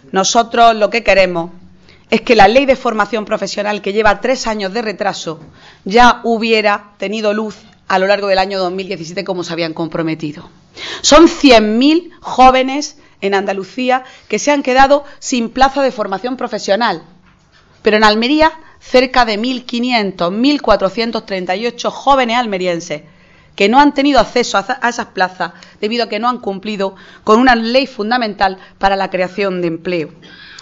Nosotros lo que queremos es que la ley de formación profesional, que lleva 3 años de retraso, ya hubiera tenido luz a lo largo del año 2017 como se habían comprometido. Son 100.000 jóvenes en Andalucía que se han quedado sin plaza de formación profesional, pero en Almería cerca de 1.500, 1.438 jóvenes almerienses que no han tenido acceso a esas plazas debido a que no han cumplido con una ley fundamental para la creación de empleo.